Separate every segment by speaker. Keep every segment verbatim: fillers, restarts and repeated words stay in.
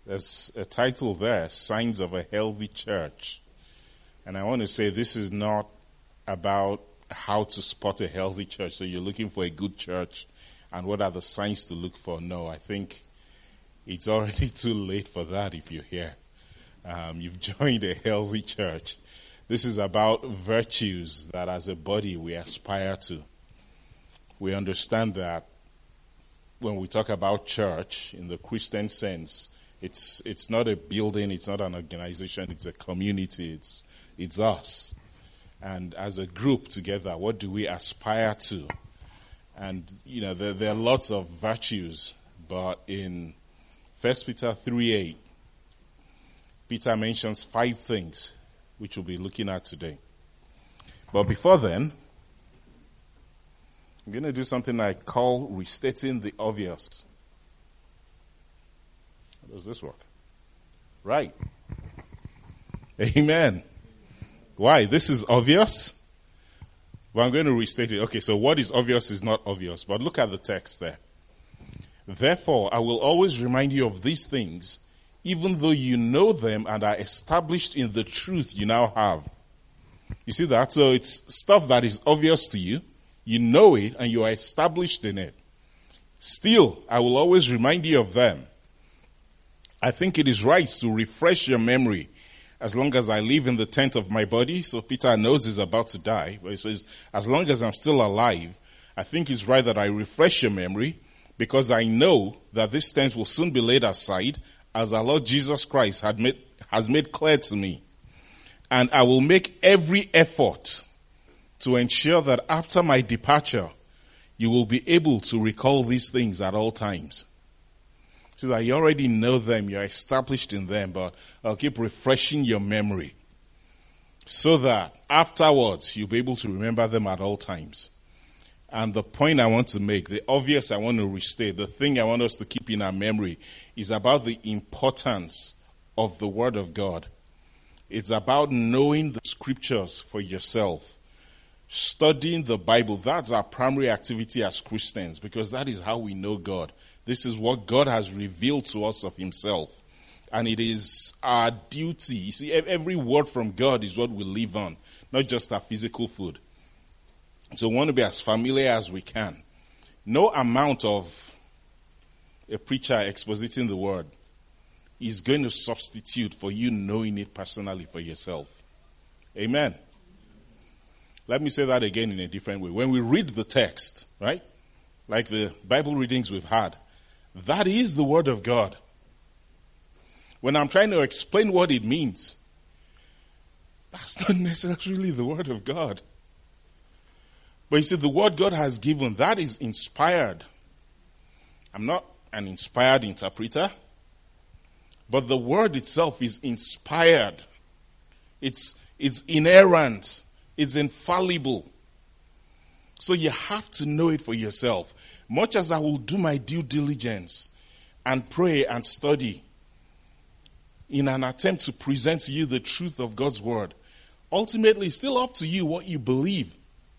Speaker 1: There's a title there, Signs of a Healthy Church. And I want to say this is not about how to spot a healthy church. So you're looking for a good church and what are the signs to look for? No, I think it's already too late for that if you're here. Um, you've joined a healthy church. This is about virtues that as a body we aspire to. We understand that when we talk about church in the Christian sense, it's it's not a building, it's not an organization, it's a community, it's it's us. And as a group together, what do we aspire to? And, you know, there, there are lots of virtues, but in First Peter three eight, Peter mentions five things, which we'll be looking at today. But before then, I'm going to do something I call restating the obvious. How does this work? Right. Amen. Why? This is obvious? Well, I'm going to restate it. Okay, so what is obvious is not obvious, but look at the text there. Therefore, I will always remind you of these things, even though you know them and are established in the truth you now have. You see that? So it's stuff that is obvious to you. You know it and you are established in it. Still, I will always remind you of them. I think it is right to refresh your memory as long as I live in the tent of my body. So Peter knows he's about to die, but he says, as long as I'm still alive, I think it's right that I refresh your memory because I know that this tent will soon be laid aside as our Lord Jesus Christ had made, has made clear to me. And I will make every effort to ensure that after my departure, you will be able to recall these things at all times. So that you already know them, you're established in them, but I'll keep refreshing your memory so that afterwards you'll be able to remember them at all times. And the point I want to make, the obvious I want to restate, the thing I want us to keep in our memory is about the importance of the Word of God. It's about knowing the scriptures for yourself. Studying the Bible, that's our primary activity as Christians because that is how we know God. This is what God has revealed to us of himself. And it is our duty. You see, every word from God is what we live on, not just our physical food. So we want to be as familiar as we can. No amount of a preacher expositing the word is going to substitute for you knowing it personally for yourself. Amen. Let me say that again in a different way. When we read the text, right, like the Bible readings we've had, that is the Word of God. When I'm trying to explain what it means, that's not necessarily the Word of God. But you see, the Word God has given, that is inspired. I'm not an inspired interpreter, but the Word itself is inspired. It's, it's inerrant. It's infallible. So you have to know it for yourself. Much as I will do my due diligence and pray and study in an attempt to present to you the truth of God's word, ultimately it's still up to you what you believe.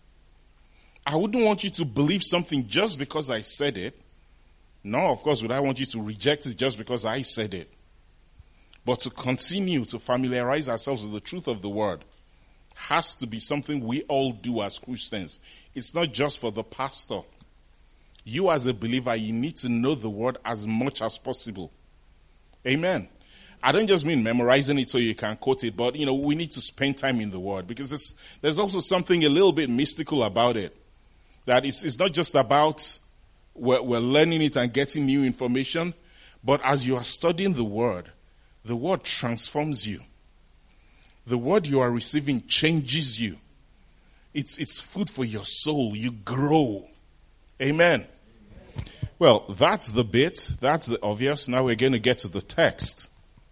Speaker 1: I wouldn't want you to believe something just because I said it. No, of course, would I want you to reject it just because I said it. But to continue to familiarize ourselves with the truth of the word has to be something we all do as Christians. It's not just for the pastor. You as a believer, you need to know the word as much as possible. Amen. I don't just mean memorizing it so you can quote it, but, you know, we need to spend time in the word because it's, there's also something a little bit mystical about it. That it's, it's not just about we're, we're learning it and getting new information, but as you are studying the word, the word transforms you. The word you are receiving changes you. It's, it's food for your soul. You grow. Amen. Amen. Well, that's the bit. That's the obvious. Now we're going to get to the text.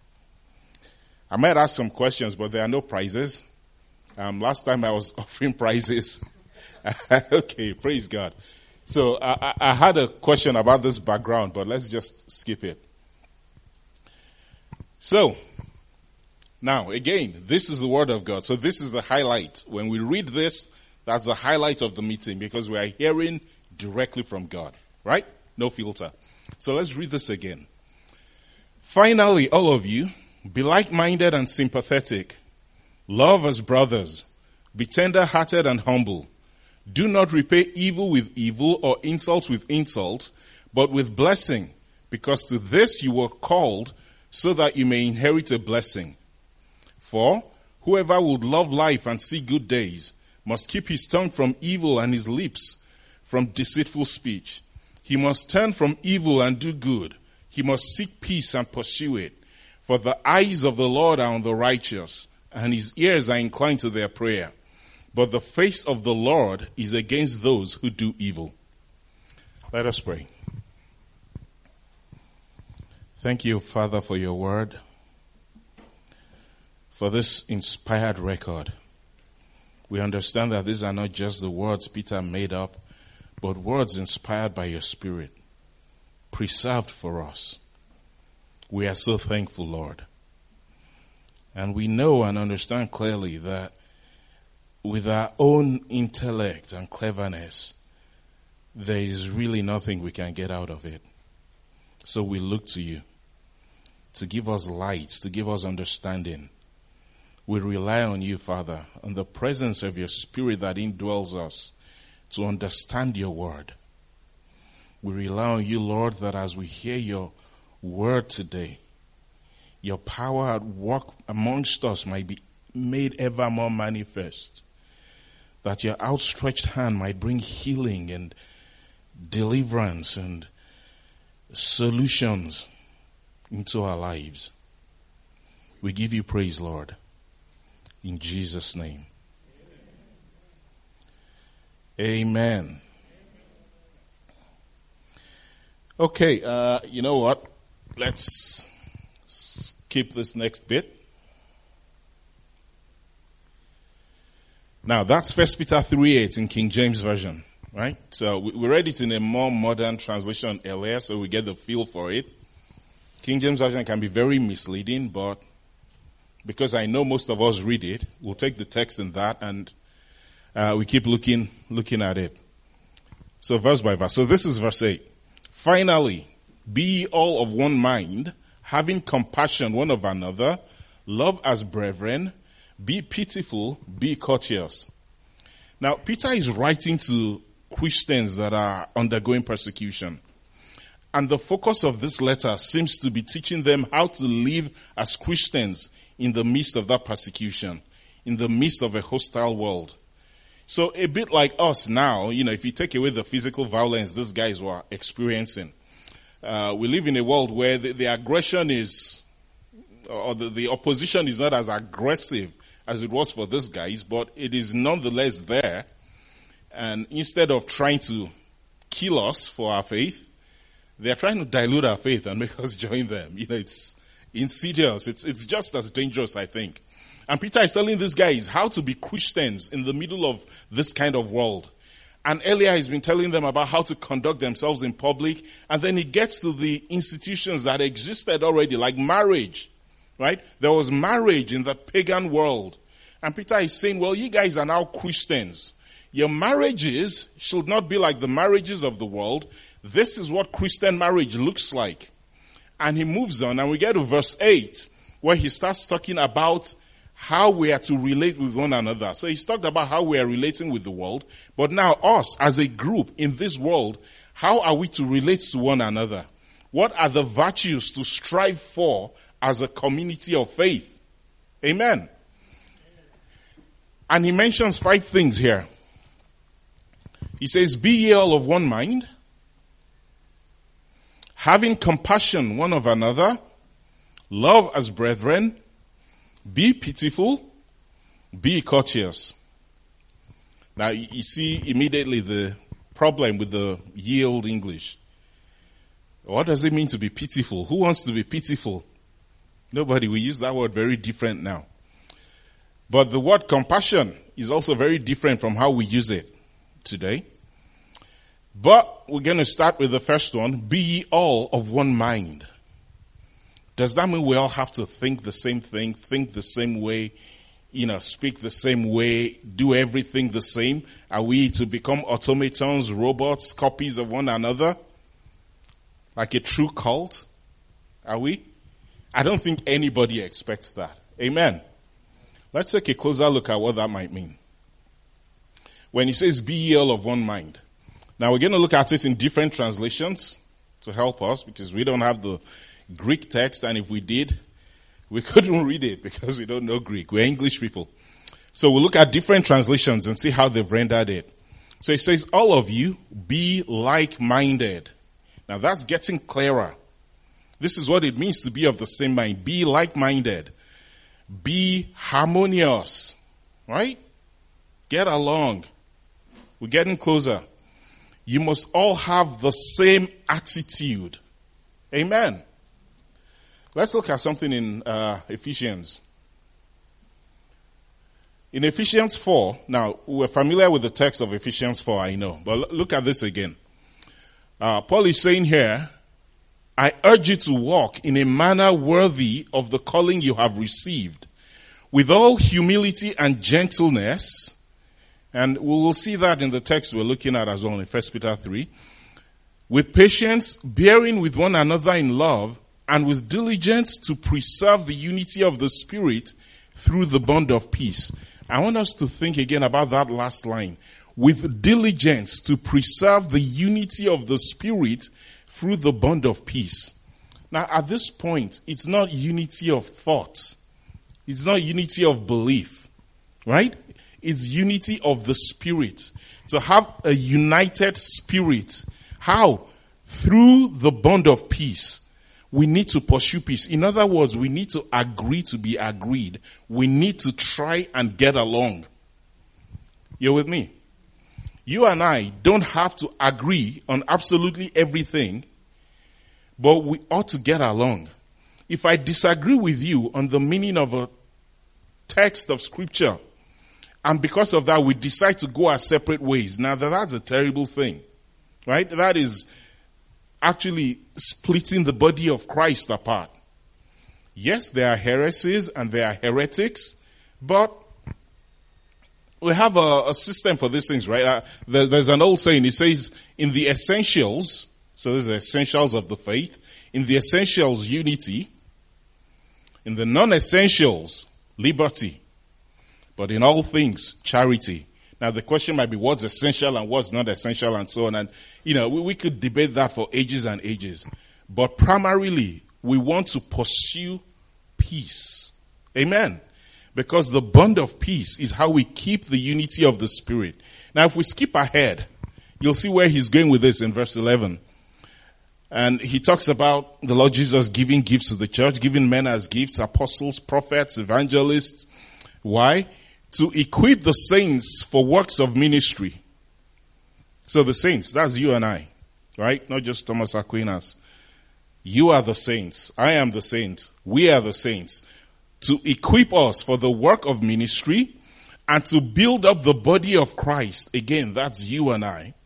Speaker 1: I might ask some questions, but there are no prizes. Um, last time I was offering prizes. Okay, praise God. So I, I had a question about this background, but let's just skip it. So, now, again, this is the Word of God. So this is the highlight. When we read this, that's the highlight of the meeting because we are hearing directly from God. Right? No filter. So let's read this again. Finally, all of you, be like-minded and sympathetic. Love as brothers. Be tender-hearted and humble. Do not repay evil with evil or insult with insult, but with blessing, because to this you were called, so that you may inherit a blessing. For whoever would love life and see good days must keep his tongue from evil and his lips from deceitful speech. He must turn from evil and do good. He must seek peace and pursue it. For the eyes of the Lord are on the righteous, and his ears are inclined to their prayer. But the face of the Lord is against those who do evil. Let us pray. Thank you, Father, for your word, for this inspired record. We understand that these are not just the words Peter made up, but words inspired by your Spirit, preserved for us. We are so thankful, Lord. And we know and understand clearly that with our own intellect and cleverness, there is really nothing we can get out of it. So we look to you to give us light, to give us understanding. We rely on you, Father, on the presence of your Spirit that indwells us to understand your word. We rely on you, Lord, that as we hear your word today, your power at work amongst us might be made ever more manifest. That your outstretched hand might bring healing and deliverance and solutions into our lives. We give you praise, Lord. In Jesus' name. Amen. Okay, uh, you know what? Let's skip this next bit. Now, that's First Peter three eight in King James Version, right? So we read it in a more modern translation earlier, so we get the feel for it. King James Version can be very misleading, but because I know most of us read it, we'll take the text in that and uh, we keep looking looking at it. So verse by verse. So this is verse eight. Finally, be ye all of one mind, having compassion one of another, love as brethren, be pitiful, be courteous. Now, Peter is writing to Christians that are undergoing persecution. And the focus of this letter seems to be teaching them how to live as Christians in the midst of that persecution, in the midst of a hostile world. So a bit like us now, you know, if you take away the physical violence these guys were experiencing, uh, we live in a world where the, the aggression is, or the, the opposition is not as aggressive as it was for these guys, but it is nonetheless there. And instead of trying to kill us for our faith, they are trying to dilute our faith and make us join them. You know, it's insidious. It's, it's just as dangerous, I think. And Peter is telling these guys how to be Christians in the middle of this kind of world. And earlier he's been telling them about how to conduct themselves in public. And then he gets to the institutions that existed already, like marriage, right? There was marriage in the pagan world. And Peter is saying, well, you guys are now Christians. Your marriages should not be like the marriages of the world. This is what Christian marriage looks like. And he moves on, and we get to verse eight, where he starts talking about how we are to relate with one another. So he's talked about how we are relating with the world, but now us as a group in this world, how are we to relate to one another? What are the virtues to strive for as a community of faith? Amen. And he mentions five things here. He says, be ye all of one mind, having compassion one of another, love as brethren, be pitiful, be courteous. Now, you see immediately the problem with the ye old English. What does it mean to be pitiful? Who wants to be pitiful? Nobody. We use that word very different now. But the word compassion is also very different from how we use it today. But we're going to start with the first one. Be ye all of one mind. Does that mean we all have to think the same thing, think the same way, you know, speak the same way, do everything the same? Are we to become automatons, robots, copies of one another? Like a true cult? Are we? I don't think anybody expects that. Amen. Let's take a closer look at what that might mean. When he says, be ye all of one mind. Now we're going to look at it in different translations to help us, because we don't have the Greek text, and if we did, we couldn't read it because we don't know Greek. We're English people. So we'll look at different translations and see how they've rendered it. So it says, all of you be like-minded. Now that's getting clearer. This is what it means to be of the same mind. Be like-minded. Be harmonious. Right? Get along. We're getting closer. You must all have the same attitude. Amen. Let's look at something in uh, Ephesians. In Ephesians four, now we're familiar with the text of Ephesians four, I know, but look at this again. Uh, Paul is saying here, I urge you to walk in a manner worthy of the calling you have received, with all humility and gentleness. And we will see that in the text we're looking at as well in First Peter three. With patience, bearing with one another in love, and with diligence to preserve the unity of the Spirit through the bond of peace. I want us to think again about that last line. With diligence to preserve the unity of the Spirit through the bond of peace. Now at this point, it's not unity of thought. It's not unity of belief. Right? It's unity of the Spirit. To have a united spirit. How? Through the bond of peace. We need to pursue peace. In other words, we need to agree to be agreed. We need to try and get along. You're with me? You and I don't have to agree on absolutely everything, but we ought to get along. If I disagree with you on the meaning of a text of scripture, and because of that we decide to go our separate ways, now that's a terrible thing. Right? That is actually splitting the body of Christ apart. Yes, there are heresies and there are heretics, but we have a, a system for these things, right? Uh, there, there's an old saying, it says, in the essentials, so there's the essentials of the faith, in the essentials, unity, in the non-essentials, liberty, but in all things, charity. Now the question might be what's essential and what's not essential and so on. And, you know, we, we could debate that for ages and ages. But primarily, we want to pursue peace. Amen. Because the bond of peace is how we keep the unity of the Spirit. Now if we skip ahead, you'll see where he's going with this in verse eleven. And he talks about the Lord Jesus giving gifts to the church, giving men as gifts, apostles, prophets, evangelists. Why? To equip the saints for works of ministry. So the saints, that's you and I, right? Not just Thomas Aquinas. You are the saints. I am the saint. We are the saints. To equip us for the work of ministry and to build up the body of Christ. Again, that's you and I.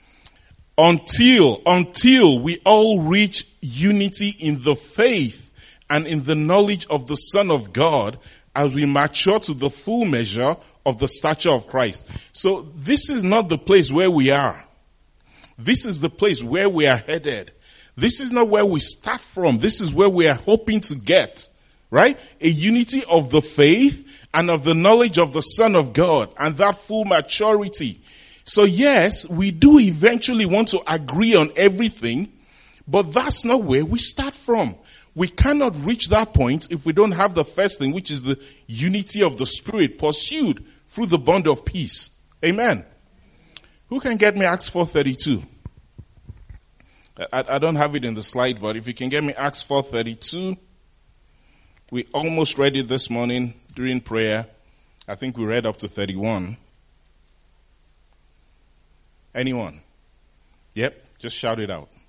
Speaker 1: Until, until we all reach unity in the faith and in the knowledge of the Son of God, as we mature to the full measure of the stature of Christ. So this is not the place where we are. This is the place where we are headed. This is not where we start from. This is where we are hoping to get. Right? A unity of the faith and of the knowledge of the Son of God and that full maturity. So yes, we do eventually want to agree on everything, but that's not where we start from. We cannot reach that point if we don't have the first thing, which is the unity of the Spirit pursued through the bond of peace. Amen. Who can get me Acts four thirty-two? I, I don't have it in the slide, but if you can get me Acts four thirty-two. We almost read it this morning during prayer. I think we read up to thirty-one. Anyone? Yep, just shout it out.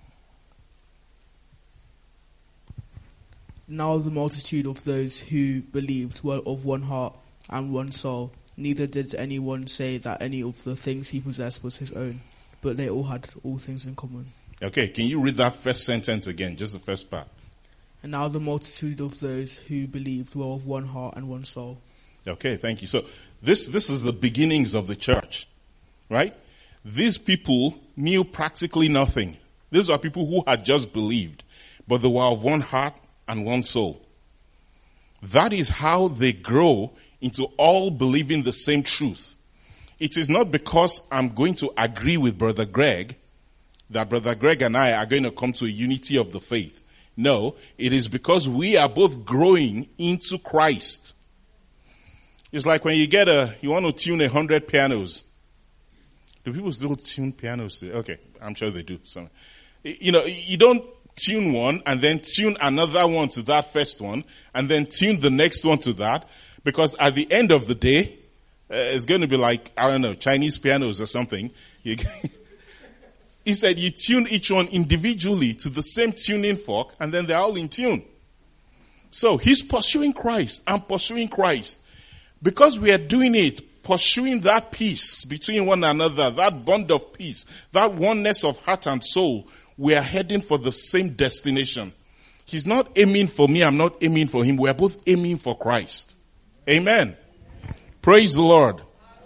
Speaker 2: Now the multitude of those who believed were of one heart and one soul. Neither did anyone say that any of the things he possessed was his own, but they all had all things in common.
Speaker 1: Okay, can you read that first sentence again, just the first part?
Speaker 2: And now the multitude of those who believed were of one heart and one soul.
Speaker 1: Okay, thank you. So this, this is the beginnings of the church, right? These people knew practically nothing. These are people who had just believed, but they were of one heart and one soul. That is how they grow into all believing the same truth. It is not because I'm going to agree with Brother Greg that Brother Greg and I are going to come to a unity of the faith. No, it is because we are both growing into Christ. It's like when you get a, you want to tune a hundred pianos. Do people still tune pianos? Okay, I'm sure they do. So, you know, you don't tune one and then tune another one to that first one and then tune the next one to that, because at the end of the day, uh, it's going to be like, I don't know, Chinese pianos or something. You He said you tune each one individually to the same tuning fork, and then they're all in tune. So he's pursuing Christ. I'm pursuing Christ. Because we are doing it, pursuing that peace between one another, that bond of peace, that oneness of heart and soul, we are heading for the same destination. He's not aiming for me, I'm not aiming for him. We are both aiming for Christ. Amen. Praise the Lord.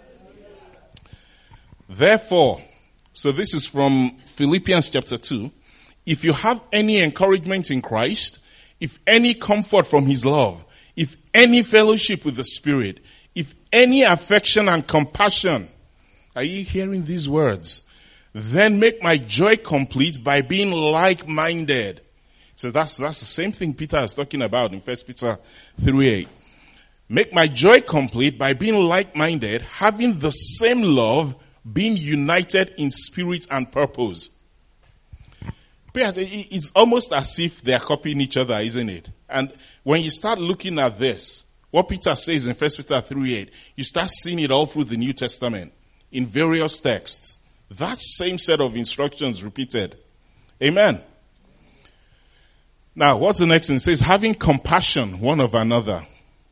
Speaker 1: Therefore, so this is from Philippians chapter two. If you have any encouragement in Christ, if any comfort from his love, if any fellowship with the Spirit, if any affection and compassion, are you hearing these words? Then make my joy complete by being like-minded. So that's, that's the same thing Peter is talking about in First Peter three eight. Make my joy complete by being like-minded, having the same love, being united in spirit and purpose. It's almost as if they're copying each other, isn't it? And when you start looking at this, what Peter says in First Peter three eight, you start seeing it all through the New Testament in various texts. That same set of instructions repeated. Amen. Now, what's the next thing? It says, having compassion one of another.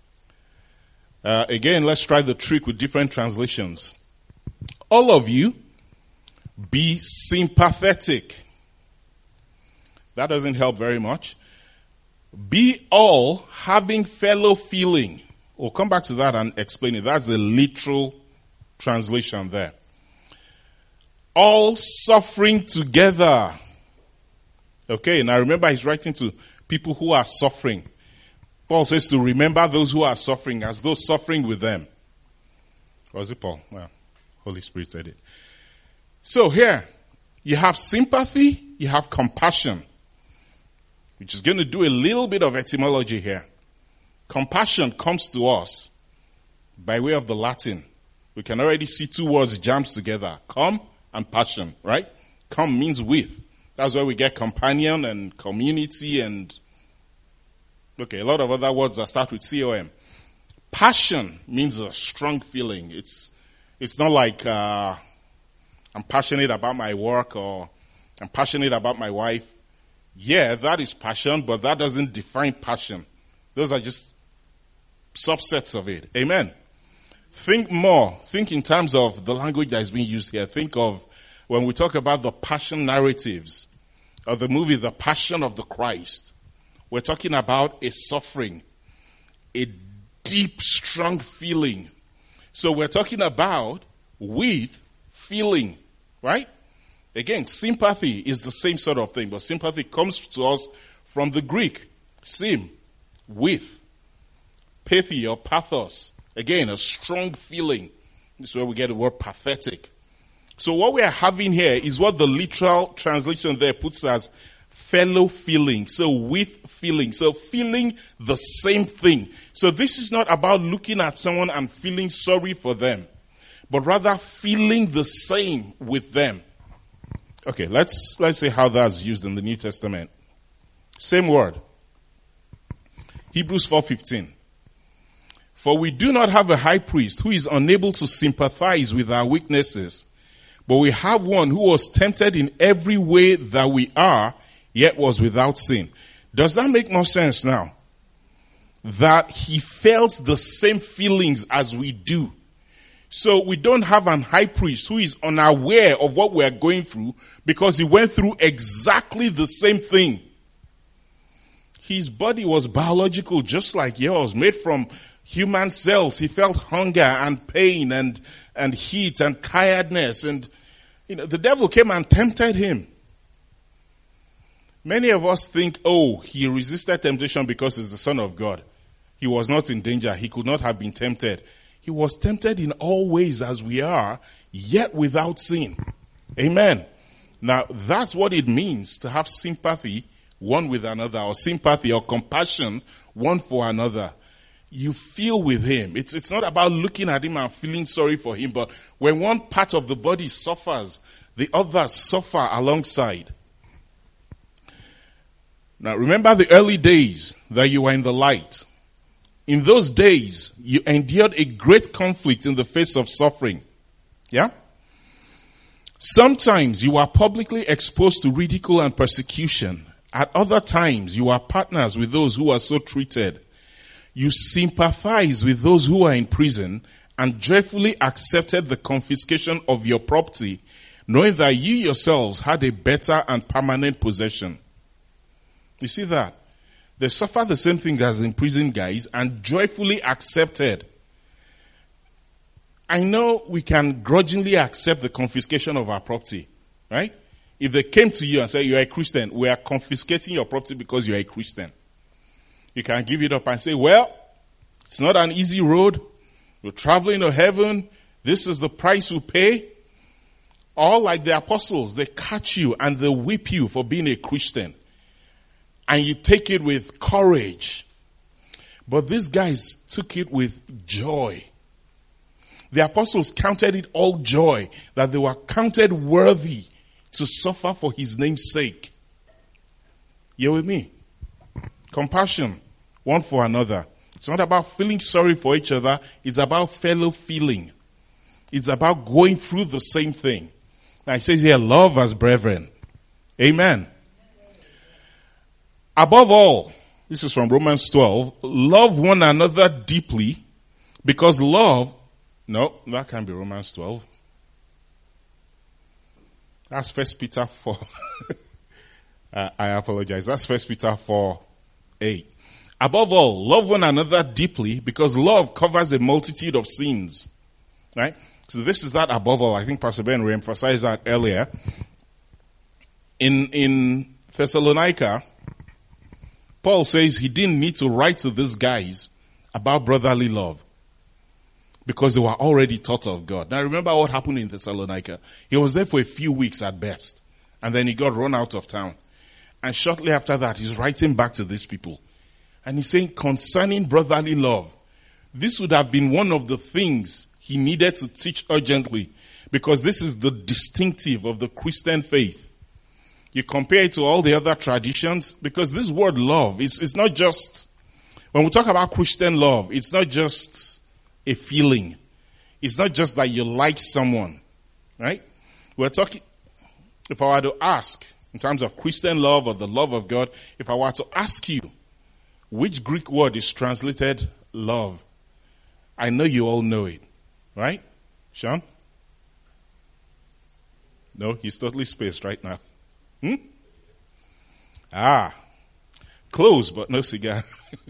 Speaker 1: Uh, again, let's try the trick with different translations. All of you, be sympathetic. That doesn't help very much. Be all having fellow feeling. We'll come back to that and explain it. That's a literal translation there. All suffering together. Okay, now remember he's writing to people who are suffering. Paul says to remember those who are suffering as though suffering with them. Or is it Paul? Well, Holy Spirit said it. So here, you have sympathy, you have compassion, which is going to do a little bit of etymology here. Compassion comes to us by way of the Latin. We can already see two words jammed together. Com and passion, right? Com means with. That's where we get companion and community and, okay, a lot of other words that start with C O M. Passion means a strong feeling. It's It's not like uh, I'm passionate about my work or I'm passionate about my wife. Yeah, that is passion, but that doesn't define passion. Those are just subsets of it. Amen. Think more. Think in terms of the language that is being used here. Think of when we talk about the passion narratives of the movie The Passion of the Christ. We're talking about a suffering, a deep, strong feeling. So we're talking about with feeling, right? Again, sympathy is the same sort of thing, but sympathy comes to us from the Greek. Sim, with. Pathy or pathos. Again, a strong feeling. This is where we get the word pathetic. So what we are having here is what the literal translation there puts as fellow feeling. So with feeling. So feeling the same thing. So this is not about looking at someone and feeling sorry for them, but rather feeling the same with them. Okay, let's let's see how that's used in the New Testament. Same word. Hebrews four fifteen. For we do not have a high priest who is unable to sympathize with our weaknesses, but we have one who was tempted in every way that we are, yet was without sin. Does that make more sense now? That he felt the same feelings as we do. So we don't have an high priest who is unaware of what we are going through because he went through exactly the same thing. His body was biological just like yours, made from human cells. He felt hunger and pain and, and heat and tiredness. And, you know, the devil came and tempted him. Many of us think, oh, he resisted temptation because he's the Son of God. He was not in danger. He could not have been tempted. He was tempted in all ways as we are, yet without sin. Amen. Now, that's what it means to have sympathy one with another, or sympathy or compassion one for another. You feel with him. It's, it's not about looking at him and feeling sorry for him, but when one part of the body suffers, the others suffer alongside. Now, remember the early days that you were in the light. In those days, you endured a great conflict in the face of suffering. Yeah? Sometimes you are publicly exposed to ridicule and persecution. At other times, you are partners with those who are so treated. You sympathize with those who are in prison and joyfully accepted the confiscation of your property, knowing that you yourselves had a better and permanent possession. You see that? They suffer the same thing as in prison guys and joyfully accepted. I know we can grudgingly accept the confiscation of our property, right? If they came to you and said, you're a Christian, we are confiscating your property because you're a Christian. You can give it up and say, well, it's not an easy road. We're traveling to heaven. This is the price we pay. All like the apostles, they catch you and they whip you for being a Christian. And you take it with courage. But these guys took it with joy. The apostles counted it all joy that they were counted worthy to suffer for his name's sake. You with me? Compassion, one for another. It's not about feeling sorry for each other. It's about fellow feeling. It's about going through the same thing. Now it says here, love as brethren. Amen. Above all, this is from Romans twelve, love one another deeply, because love, no, that can't be Romans twelve. That's First Peter four. uh, I apologize. That's First Peter four, eight. Above all, love one another deeply, because love covers a multitude of sins. Right? So this is that above all. I think Pastor Ben re-emphasized that earlier. In, in Thessalonica, Paul says he didn't need to write to these guys about brotherly love because they were already taught of God. Now remember what happened in Thessalonica. He was there for a few weeks at best, and then he got run out of town. And shortly after that, he's writing back to these people. And he's saying, concerning brotherly love, this would have been one of the things he needed to teach urgently, because this is the distinctive of the Christian faith. You compare it to all the other traditions, because this word love is it's not just, when we talk about Christian love, it's not just a feeling. It's not just that you like someone, right? We're talking, if I were to ask, in terms of Christian love or the love of God, if I were to ask you, which Greek word is translated love? I know you all know it, right? Sean? No, he's totally spaced right now. Hmm? Ah, close, but no cigar.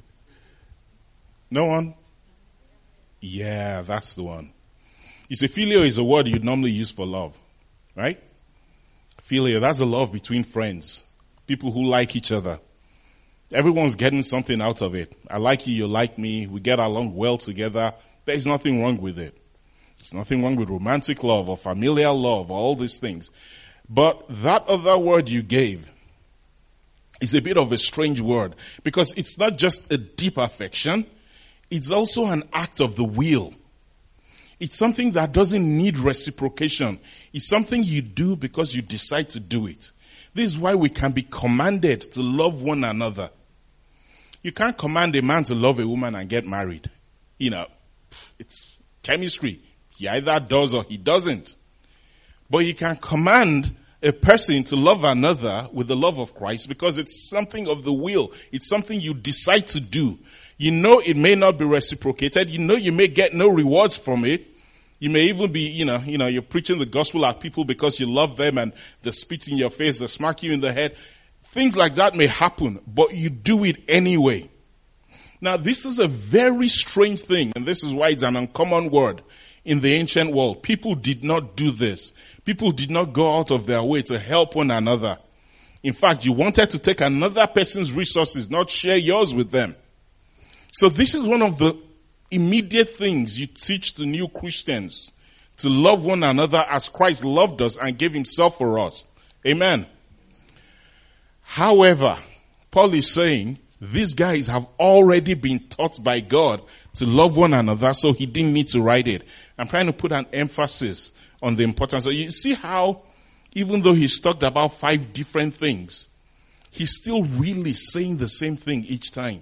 Speaker 1: No one? Yeah, that's the one. You see, phileo is a word you'd normally use for love, right? Phileo, that's a love between friends, people who like each other. Everyone's getting something out of it. I like you, you like me, we get along well together. There's nothing wrong with it. There's nothing wrong with romantic love or familial love or all these things. But that other word you gave is a bit of a strange word, because it's not just a deep affection, it's also an act of the will. It's something that doesn't need reciprocation. It's something you do because you decide to do it. This is why we can be commanded to love one another. You can't command a man to love a woman and get married. You know, it's chemistry. He either does or he doesn't. But you can command a person to love another with the love of Christ, because it's something of the will. It's something you decide to do. You know it may not be reciprocated. You know you may get no rewards from it. You may even be, you know, you know, you're preaching the gospel at people because you love them and they spit in your face, they smack you in the head. Things like that may happen, but you do it anyway. Now, this is a very strange thing, and this is why it's an uncommon word in the ancient world. People did not do this. People did not go out of their way to help one another In fact, you wanted to take another person's resources, not share yours with them. So this is one of the immediate things you teach to new Christians, to love one another as Christ loved us and gave himself for us. Amen. However, Paul is saying these guys have already been taught by God to love one another, so he didn't need to write it. I'm trying to put an emphasis on the importance. So you see how, even though he's talked about five different things, he's still really saying the same thing each time.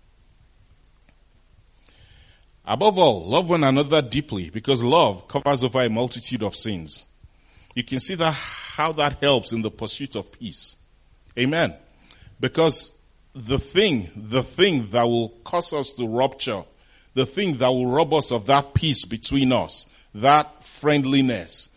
Speaker 1: Above all, love one another deeply, because love covers over a multitude of sins. You can see that how that helps in the pursuit of peace. Amen. Because the thing, the thing that will cause us to rupture, the thing that will rob us of that peace between us, that friendliness,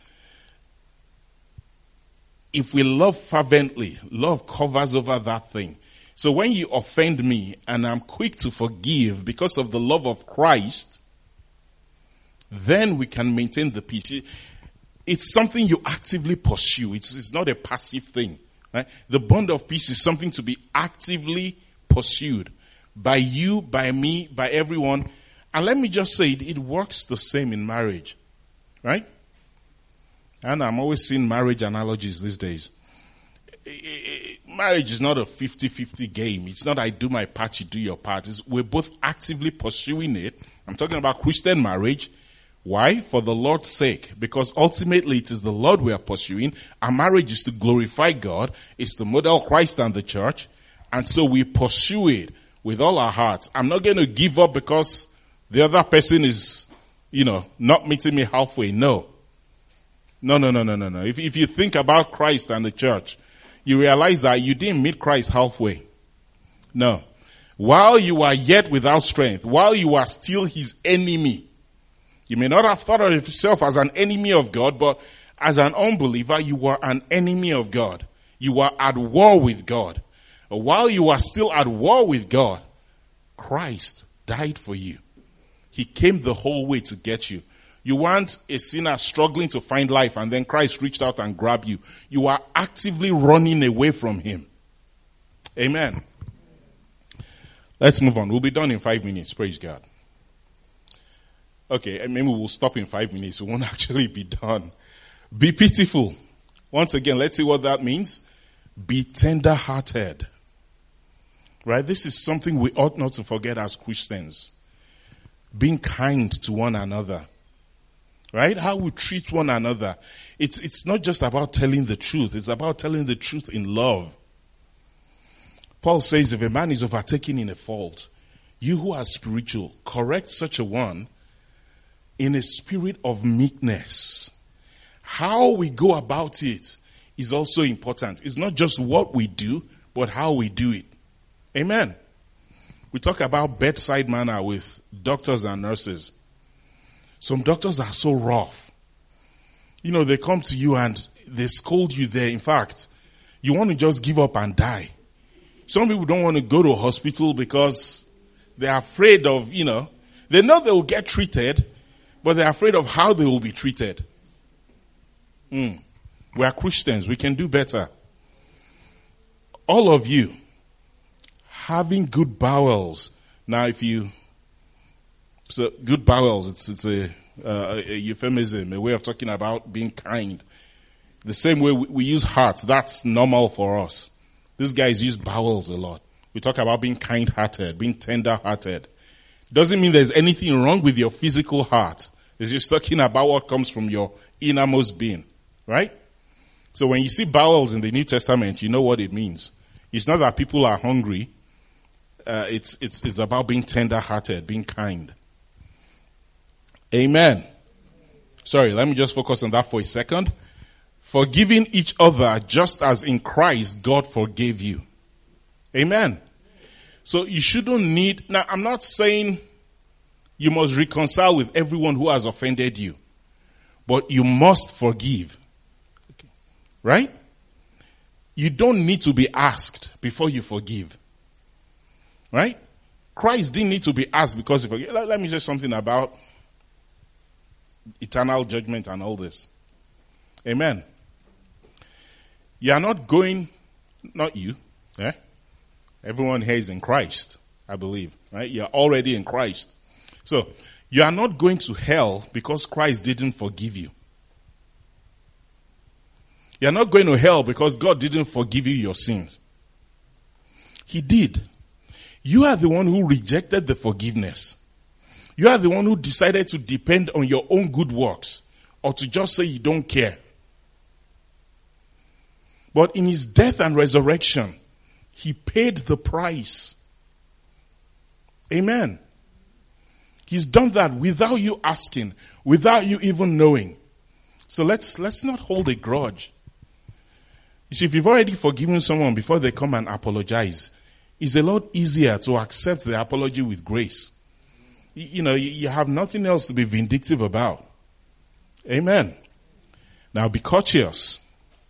Speaker 1: if we love fervently, love covers over that thing. So when you offend me and I'm quick to forgive because of the love of Christ, then we can maintain the peace. It's something you actively pursue. It's, it's not a passive thing. Right? The bond of peace is something to be actively pursued by you, by me, by everyone. And let me just say, it, it works the same in marriage. Right? And I'm always seeing marriage analogies these days. Marriage is not a fifty-fifty game. It's not I do my part, you do your part. It's, we're both actively pursuing it. I'm talking about Christian marriage. Why? For the Lord's sake. Because ultimately it is the Lord we are pursuing. Our marriage is to glorify God. It's to model Christ and the church. And so we pursue it with all our hearts. I'm not going to give up because the other person is, you know, not meeting me halfway. No. No, no, no, no, no, no. If, if you think about Christ and the church, you realize that you didn't meet Christ halfway. No. While you are yet without strength, while you are still his enemy, you may not have thought of yourself as an enemy of God, but as an unbeliever, you were an enemy of God. You were at war with God. But while you are still at war with God, Christ died for you. He came the whole way to get you. You weren't a sinner struggling to find life and then Christ reached out and grabbed you. You are actively running away from him. Amen. Let's move on. We'll be done in five minutes. Praise God. Okay, maybe we'll stop in five minutes. We won't actually be done. Be pitiful. Once again, let's see what that means. Be tender-hearted. Right? This is something we ought not to forget as Christians. Being kind to one another. Right? How we treat one another. It's, it's not just about telling the truth. It's about telling the truth in love. Paul says if a man is overtaken in a fault, you who are spiritual, correct such a one in a spirit of meekness. How we go about it is also important. It's not just what we do, but how we do it. Amen. We talk about bedside manner with doctors and nurses. Some doctors are so rough. You know, they come to you and they scold you there. In fact, you want to just give up and die. Some people don't want to go to a hospital because they're afraid of, you know, they know they will get treated, but they're afraid of how they will be treated. Mm. We are Christians. We can do better. All of you, having good bowels. Now, if you, so good bowels, it's, it's a, uh, a euphemism, a way of talking about being kind. The same way we, we use hearts, that's normal for us. These guys use bowels a lot. We talk about being kind-hearted, being tender-hearted. Doesn't mean there's anything wrong with your physical heart. It's just talking about what comes from your innermost being. Right? So when you see bowels in the New Testament, you know what it means. It's not that people are hungry. Uh, it's, it's, it's about being tender-hearted, being kind. Amen. Sorry, let me just focus on that for a second. Forgiving each other just as in Christ God forgave you. Amen. So you shouldn't need, now I'm not saying you must reconcile with everyone who has offended you, but you must forgive. Okay. Right? You don't need to be asked before you forgive. Right? Christ didn't need to be asked because he forgave. Let, let me say something about eternal judgment and all this. Amen. You are not going Not you. Eh? Everyone here is in Christ, I believe. Right? You're already in Christ. So, you are not going to hell because Christ didn't forgive you. You're not going to hell because God didn't forgive you your sins. He did. You are the one who rejected the forgiveness. You are the one who decided to depend on your own good works or to just say you don't care. But in his death and resurrection, he paid the price. Amen. He's done that without you asking, without you even knowing. So let's let's not hold a grudge. You see, if you've already forgiven someone before they come and apologize, it's a lot easier to accept the apology with grace. You, you know, you, you have nothing else to be vindictive about. Amen. Now be courteous.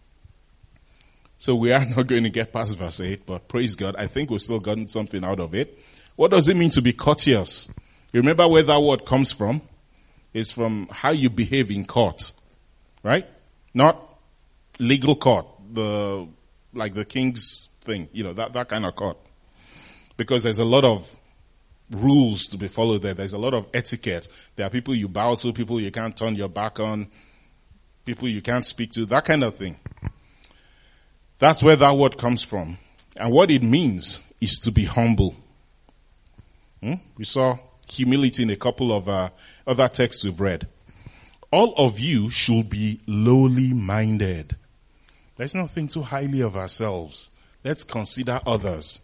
Speaker 1: So we are not going to get past verse eight, but praise God, I think we've still gotten something out of it. What does it mean to be courteous? You remember where that word comes from? It's from how you behave in court. Right? Not legal court, the like the king's thing, you know, that, that kind of court. Because there's a lot of rules to be followed there. There's a lot of etiquette. There are people you bow to, people you can't turn your back on, people you can't speak to, that kind of thing. That's where that word comes from. And what it means is to be humble. Hmm? We saw humility in a couple of uh, other texts we've read. All of you should be lowly minded. Let's not think too highly of ourselves. Let's consider others.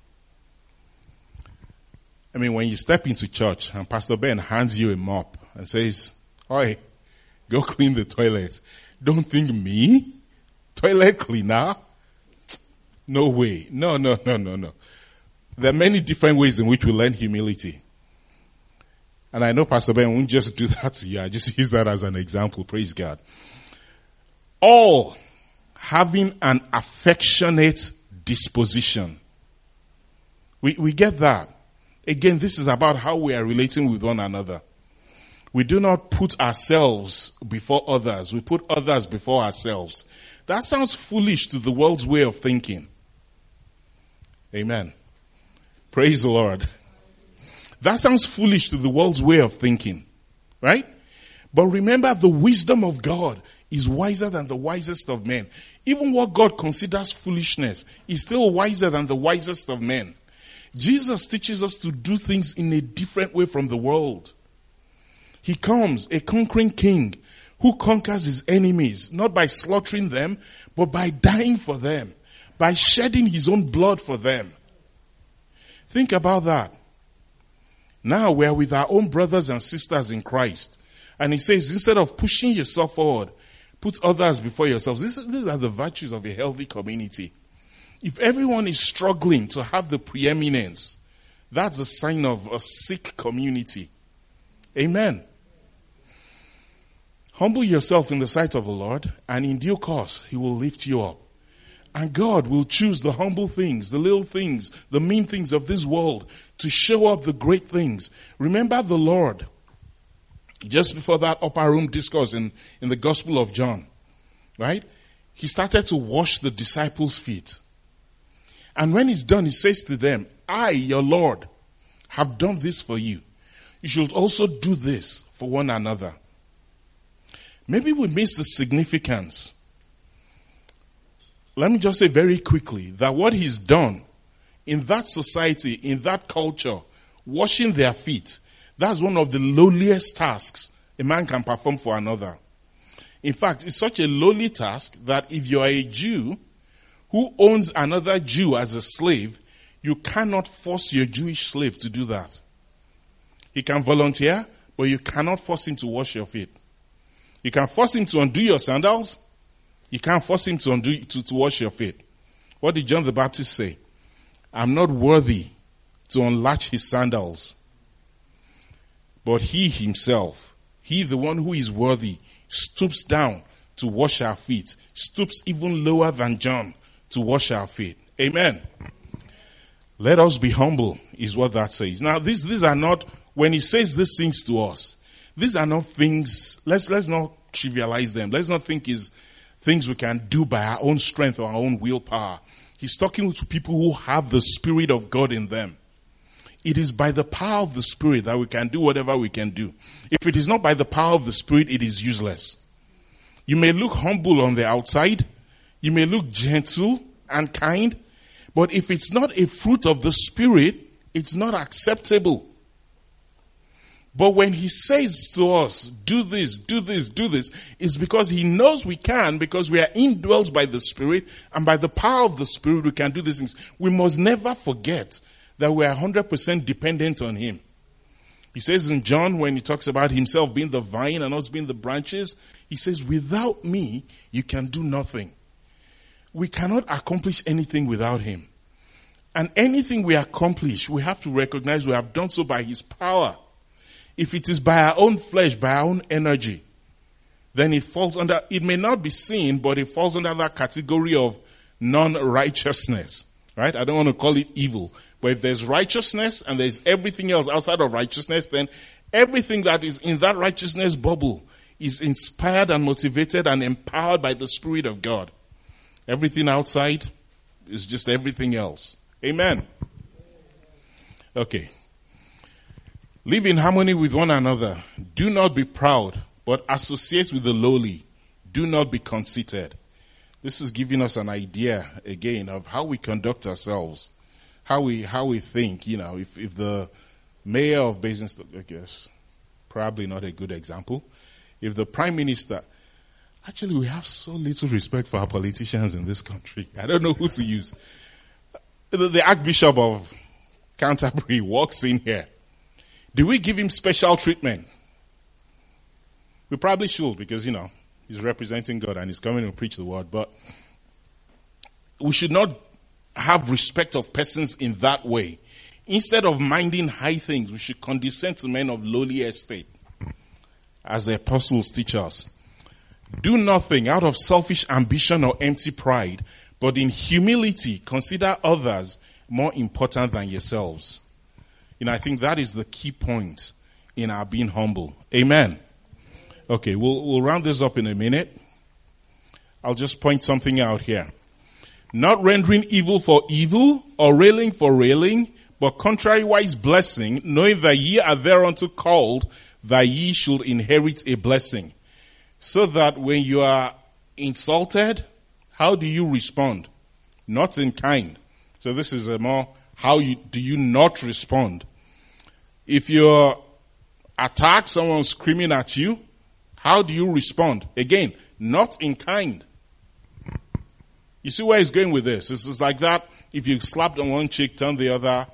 Speaker 1: I mean, when you step into church and Pastor Ben hands you a mop and says, "Oi, go clean the toilet," don't think me? Toilet cleaner? No way. No, no, no, no, no. There are many different ways in which we learn humility. And I know Pastor Ben won't just do that to you. I just use that as an example. Praise God. All having an affectionate disposition. We, we get that. Again, this is about how we are relating with one another. We do not put ourselves before others. We put others before ourselves. That sounds foolish to the world's way of thinking. Amen. Praise the Lord. That sounds foolish to the world's way of thinking. Right? But remember, the wisdom of God is wiser than the wisest of men. Even what God considers foolishness is still wiser than the wisest of men. Jesus teaches us to do things in a different way from the world. He comes, a conquering king, who conquers his enemies, not by slaughtering them, but by dying for them, by shedding his own blood for them. Think about that. Now we are with our own brothers and sisters in Christ. And he says, instead of pushing yourself forward, put others before yourselves. This, these are the virtues of a healthy community. If everyone is struggling to have the preeminence, that's a sign of a sick community. Amen. Humble yourself in the sight of the Lord, and in due course, he will lift you up. And God will choose the humble things, the little things, the mean things of this world to show up the great things. Remember the Lord, just before that upper room discourse in, in the Gospel of John, right? He started to wash the disciples' feet. And when he's done, he says to them, I, your Lord, have done this for you. You should also do this for one another. Maybe we miss the significance. Let me just say very quickly that what he's done in that society, in that culture, washing their feet, that's one of the lowliest tasks a man can perform for another. In fact, it's such a lowly task that if you're a Jew who owns another Jew as a slave, you cannot force your Jewish slave to do that. He can volunteer, but you cannot force him to wash your feet. You can force him to undo your sandals. You can't force him to undo to, to wash your feet. What did John the Baptist say? I'm not worthy to unlatch his sandals. But he himself, he the one who is worthy, stoops down to wash our feet. Stoops even lower than John to wash our feet. Amen. Let us be humble, is what that says. Now, these, these are not, when he says these things to us, these are not things, let's, let's not trivialize them. Let's not think is things we can do by our own strength or our own willpower. He's talking to people who have the Spirit of God in them. It is by the power of the Spirit that we can do whatever we can do. If it is not by the power of the Spirit, it is useless. You may look humble on the outside. You may look gentle and kind. But if it's not a fruit of the Spirit, it's not acceptable. But when he says to us, do this, do this, do this, it's because he knows we can, because we are indwelt by the Spirit, and by the power of the Spirit we can do these things. We must never forget that we are one hundred percent dependent on him. He says in John, when he talks about himself being the vine and us being the branches, he says, without me, you can do nothing. We cannot accomplish anything without him. And anything we accomplish, we have to recognize we have done so by his power. If it is by our own flesh, by our own energy, then it falls under, it may not be seen, but it falls under that category of non-righteousness. Right? I don't want to call it evil. But if there's righteousness and there's everything else outside of righteousness, then everything that is in that righteousness bubble is inspired and motivated and empowered by the Spirit of God. Everything outside is just everything else. Amen. Okay. Live in harmony with one another. Do not be proud, but associate with the lowly. Do not be conceited. This is giving us an idea, again, of how we conduct ourselves. How we, how we think, you know, if, if the mayor of Basingstoke, I guess, probably not a good example. If the prime minister, actually we have so little respect for our politicians in this country. I don't know who to use. The, the Archbishop of Canterbury walks in here. Do we give him special treatment? We probably should, because, you know, he's representing God and he's coming to preach the word. But we should not have respect of persons in that way. Instead of minding high things, we should condescend to men of lowly estate, as the apostles teach us. Do nothing out of selfish ambition or empty pride, but in humility consider others more important than yourselves. You know, I think that is the key point in our being humble. Amen. Okay, we'll, we'll round this up in a minute. I'll just point something out here. Not rendering evil for evil, or railing for railing, but contrariwise blessing, knowing that ye are thereunto called, that ye should inherit a blessing. So that when you are insulted, how do you respond? Not in kind. So this is a more, how you, do you not respond? If you're attacked, someone screaming at you, how do you respond? Again, not in kind. You see where he's going with this? This is like that. If you slapped on one cheek, turn the other.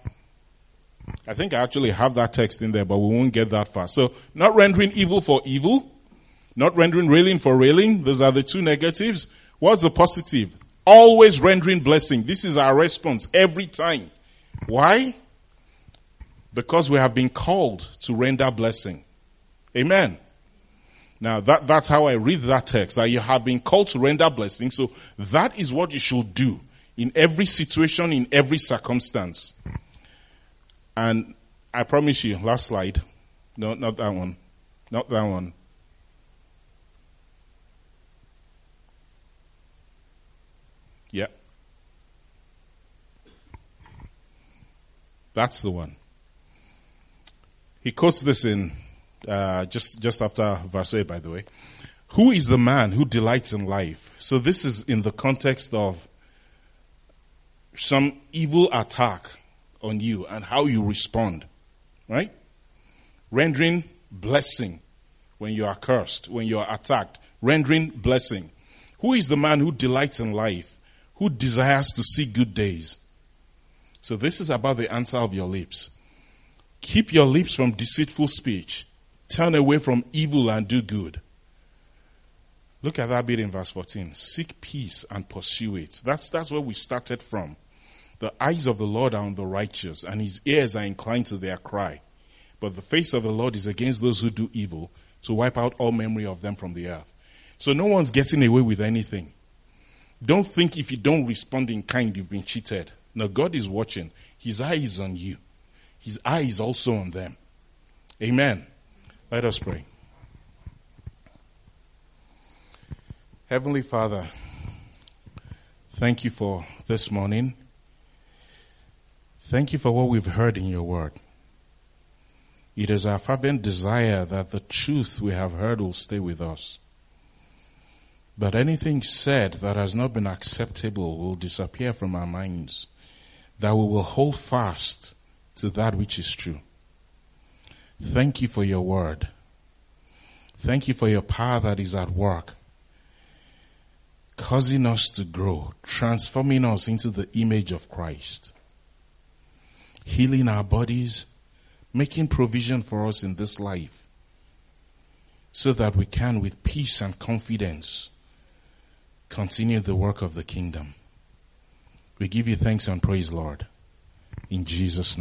Speaker 1: I think I actually have that text in there, but we won't get that far. So, not rendering evil for evil. Not rendering railing for railing. Those are the two negatives. What's the positive? Always rendering blessing. This is our response every time. Why? Because we have been called to render blessing. Amen. Now, that, that's how I read that text, that you have been called to render blessing. So that is what you should do in every situation, in every circumstance. And I promise you, last slide. No, not that one. Not that one. Yeah. That's the one. He quotes this in Uh, just, just after verse eight, by the way. Who is the man who delights in life? So this is in the context of some evil attack on you and how you respond. Right? Rendering blessing when you are cursed, when you are attacked. Rendering blessing. Who is the man who delights in life? Who desires to see good days? So this is about the answer of your lips. Keep your lips from deceitful speech. Turn away from evil and do good. Look at that bit in verse fourteen. Seek peace and pursue it. That's, that's where we started from. The eyes of the Lord are on the righteous, and his ears are inclined to their cry. But the face of the Lord is against those who do evil, to wipe out all memory of them from the earth. So no one's getting away with anything. Don't think if you don't respond in kind, you've been cheated. No, God is watching. His eye is on you. His eye is also on them. Amen. Let us pray. Heavenly Father, Thank you for this morning. Thank you for what we've heard in your word. It is our fervent desire that the truth we have heard will stay with us. But anything said that has not been acceptable will disappear from our minds, that we will hold fast to that which is true. Thank you for your word. Thank you for your power that is at work, causing us to grow, transforming us into the image of Christ, healing our bodies, making provision for us in this life, so that we can, with peace and confidence, continue the work of the kingdom. We give you thanks and praise, Lord, in Jesus' name.